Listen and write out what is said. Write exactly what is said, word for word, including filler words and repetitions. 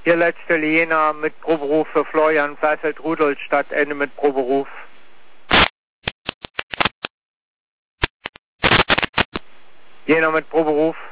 Hier Leitstelle Jena mit Proberuf für Florian Seifeld Rudolstadt, Ende mit Proberuf. Jena mit Proberuf.